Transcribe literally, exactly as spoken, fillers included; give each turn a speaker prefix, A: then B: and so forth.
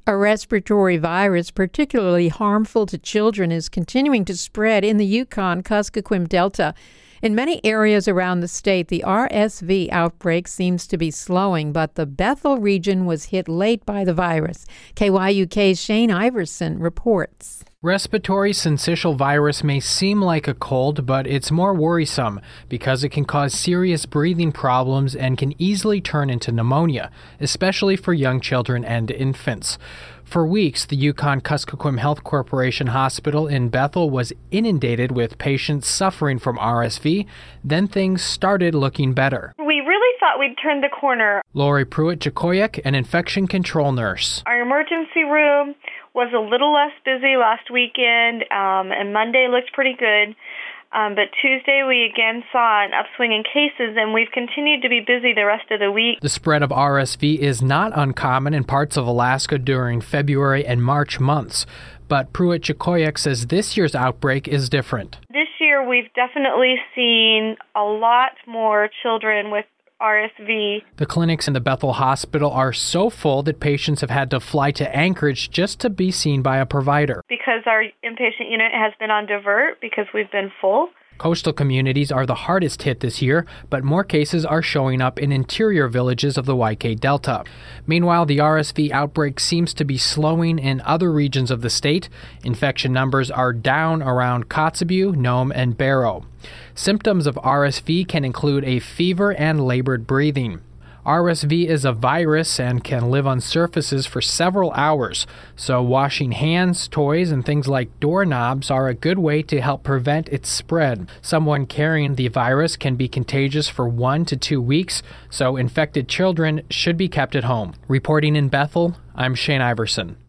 A: A respiratory virus particularly harmful to children is continuing to spread in the Yukon-Kuskokwim Delta. In many areas around the state, the R S V outbreak seems to be slowing, but the Bethel region was hit late by the virus. K Y U K's Shane Iverson reports.
B: Respiratory syncytial virus may seem like a cold, but it's more worrisome because it can cause serious breathing problems and can easily turn into pneumonia, especially for young children and infants. For weeks, the Yukon-Kuskokwim Health Corporation Hospital in Bethel was inundated with patients suffering from R S V. Then things started looking better.
C: We really thought we'd turned the corner.
B: Lori Pruitt-Jakoyak, an infection control nurse.
C: Our emergency room was a little less busy last weekend, um, and Monday looked pretty good. Um, but Tuesday, we again saw an upswing in cases, and we've continued to be busy the rest of the week.
B: The spread of R S V is not uncommon in parts of Alaska during February and March months. But Pruitt-Jakoyak says this year's outbreak is different.
C: This year, we've definitely seen a lot more children with R S V.
B: The clinics in the Bethel Hospital are so full that patients have had to fly to Anchorage just to be seen by a provider.
C: Because our inpatient unit has been on divert because we've been full.
B: Coastal communities are the hardest hit this year, but more cases are showing up in interior villages of the Y K Delta. Meanwhile, the R S V outbreak seems to be slowing in other regions of the state. Infection numbers are down around Kotzebue, Nome, and Barrow. Symptoms of R S V can include a fever and labored breathing. R S V is a virus and can live on surfaces for several hours, so washing hands, toys, and things like doorknobs are a good way to help prevent its spread. Someone carrying the virus can be contagious for one to two weeks, so infected children should be kept at home. Reporting in Bethel, I'm Shane Iverson.